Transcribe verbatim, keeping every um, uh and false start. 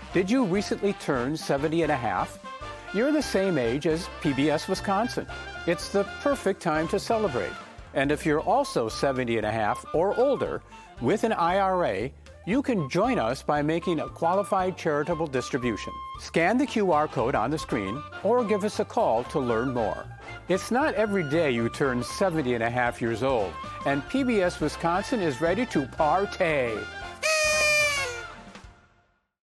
Did you recently turn seventy and a half? You're the same age as P B S Wisconsin. It's the perfect time to celebrate. And if you're also seventy and a half or older with an I R A, you can join us by making a qualified charitable distribution. Scan the Q R code on the screen or give us a call to learn more. It's not every day you turn seventy and a half years old, and P B S Wisconsin is ready to partay.